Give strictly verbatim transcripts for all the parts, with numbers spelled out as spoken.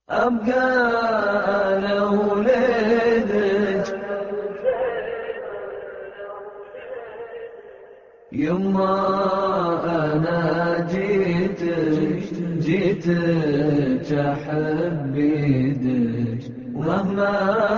أبقى أنا ولدك يما أنا جيتك جيتك أحب بيدك ومهما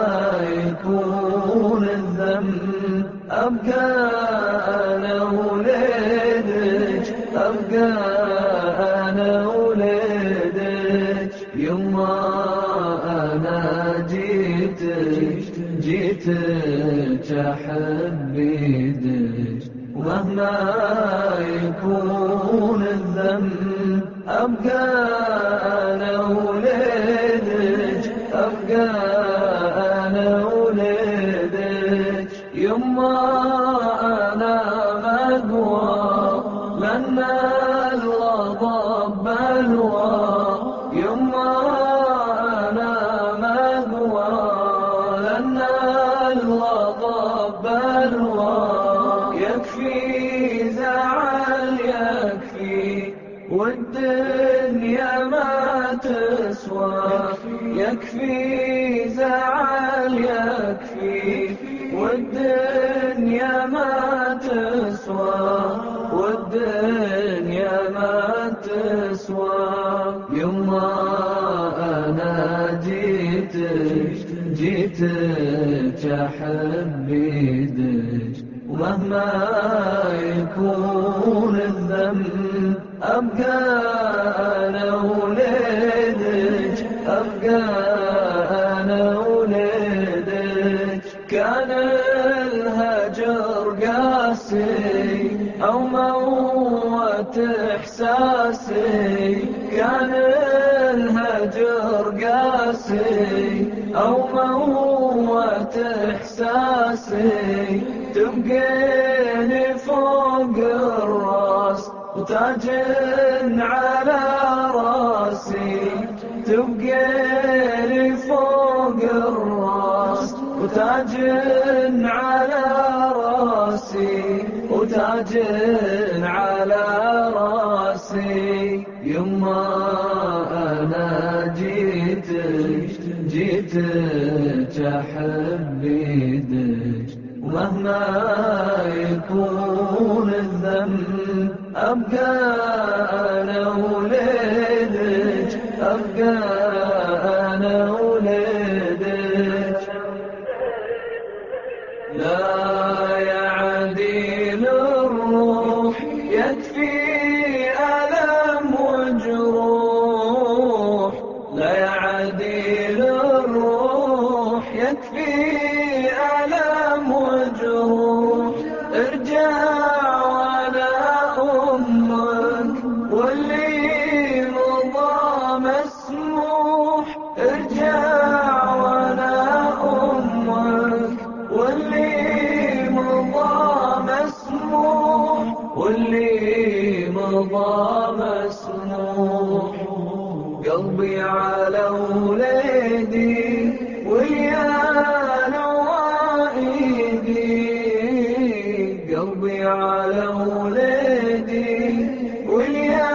يكون الذنب أبقى أنا ولدك أبقى أنا ولدك يما أنا جيتك جيتك أحب بيدك ومهما يكون الذنب أبقى أنا ولدك أبقى أنا ولدك يما أنا مقوى لأن الغضب بلوى يما أنا مقوى لأن الغضب بلوى يكفي زعل يكفي والدنيا ما تسوى يكفي زعل يكفي والدنيا ما تسوى والدنيا ما تسوى يما أنا جيتك جيتك أحب بيدك ومهما يكون الذنب أبقى أنا ولدك أبقى أنا ولدك كان الهجر قاسي أو موت إحساسي كان الهجر قاسي أو موت إحساسي تبقيني فوق الراس وتاج على راسي تبقيني فوق الراس وتاج على راسي وتاج على راسي يما أنا جيتك جيتك أحب بيدك ومهما يكون الذنب أبقى أنا ولدك أبقى أنا ولدك لا يعديل الروح يكفي ألم وجروح لا يعديل الروح يكفي ألم وجروح ارجع ولا أمك واللي مضى مسموح ارجع ولا أمك واللي مضى مسموح واللي مضى مسموح قلبي على وليدي ويا نوائدي قلبي على وليدي ويا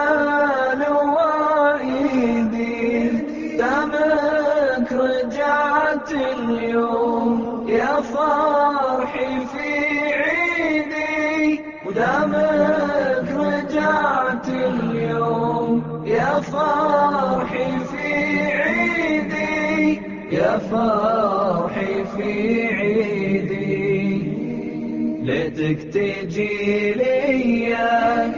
نوائدي دامك رجعت اليوم يا فرحي في عيدي ودامك رجعت اليوم يا فرحي في عيدي يا فرحي في عيدي ليتك تجي ليا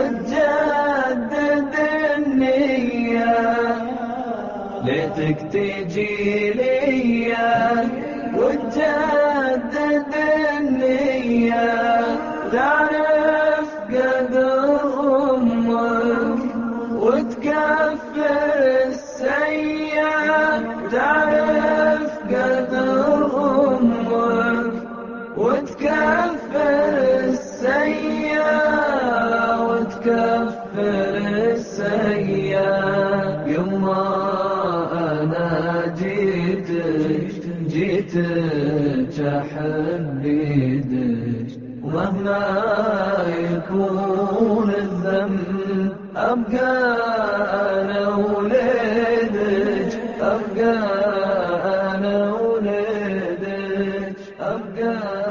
وتجدد النية ليتك تجي ليا وتجدد النية تعرف قدر أمك وتكفر السيئة تعرف قدر أمك وتكفر السيئة وتكفر السيئة يما أنا جيتك جيتك أحب بيدك ومهما يكون الذنب أبقى أنا ولدك أبقى أنا ولدك أبقى